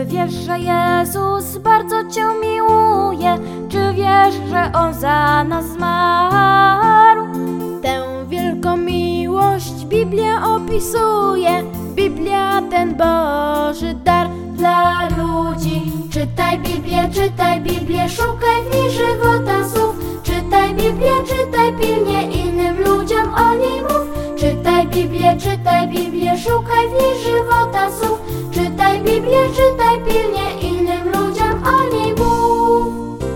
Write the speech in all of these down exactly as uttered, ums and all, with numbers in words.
Czy wiesz, że Jezus bardzo Cię miłuje? Czy wiesz, że On za nas zmarł? Tę wielką miłość Biblia opisuje. Biblia ten Boży dar dla ludzi. Czytaj Biblię, czytaj Biblię, szukaj w niej żywota słów. Czytaj Biblię, czytaj pilnie, innym ludziom o niej mów. Czytaj Biblię, czytaj Biblię, szukaj w niej żywota słów. Czytaj Biblię, czytaj pilnie, innym ludziom o niej mów.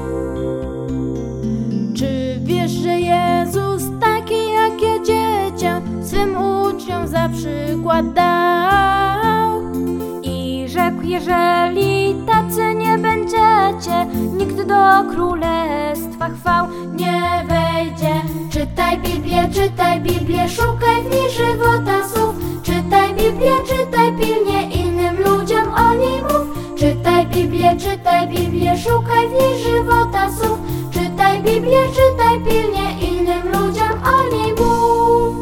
Czy wiesz, że Jezus taki jak ja dziecię swym uczniom za przykład dał? I rzekł, jeżeli tacy nie będziecie, nikt do królestwa chwał nie wejdzie. Czytaj Biblię, czytaj Biblię, szukaj w niej żywota słów. Czytaj Biblię, czytaj pilnie, innym ludziom o niej mów. Czytaj Biblię, czytaj Biblię, szukaj w niej żywota słów. Czytaj Biblię, czytaj pilnie, innym ludziom o niej mów.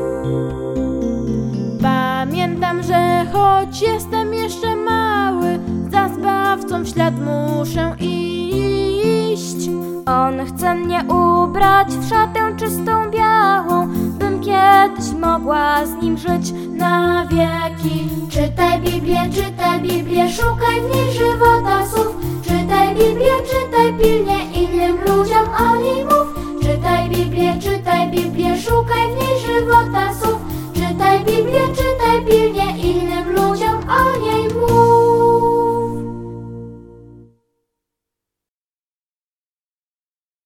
Pamiętam, że choć jestem jeszcze mały, za Zbawcą w ślad muszę iść. On chce mnie ubrać w szatę czystą białą, bym kiedyś mogła z Nim żyć na wieki. Czytaj Biblię, czytaj Biblię, szukaj w niej żywota słów. Czytaj Biblię, czytaj pilnie, innym ludziom o niej mów.